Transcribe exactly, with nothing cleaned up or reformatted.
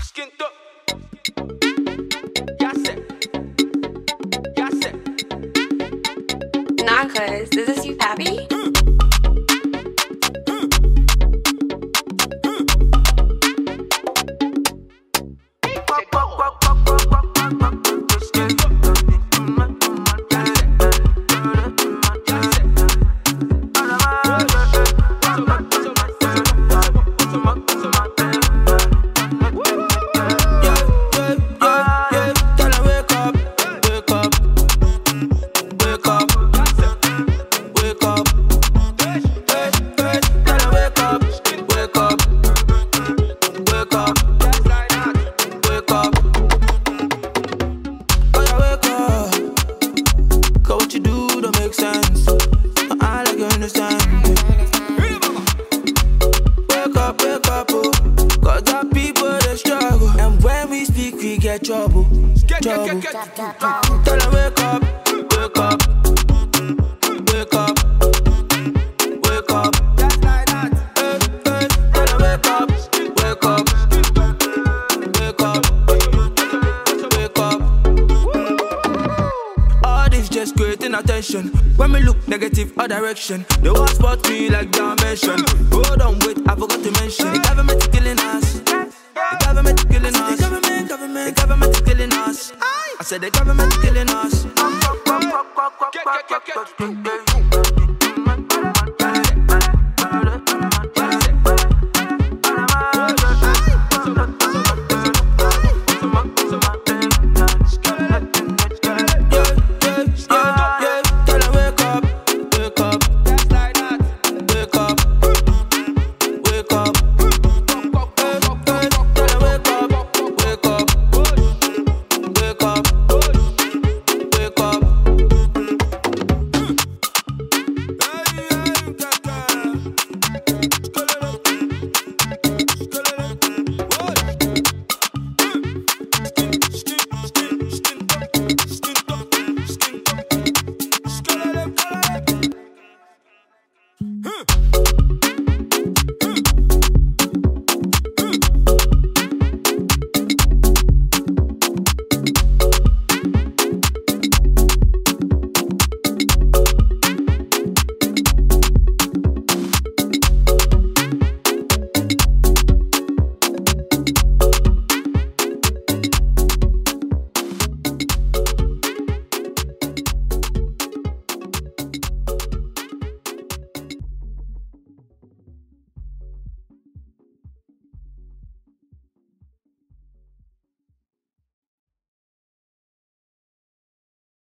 Skin up. Yes, it. Yes, it. Nah, cuz, is this you, Pappy? Trouble, trouble. Tell her wake up, wake up, wake up, wake up. Just like that. Hey, hey. Tell her wake up, wake up, wake up, wake up. All this just creating attention. When we look negative or direction, they want spot me like dimension. Hold on, wait, I forgot to mention. The government is killing us. The government is killing us. The government, government, the government is killing us. I said the government is killing us.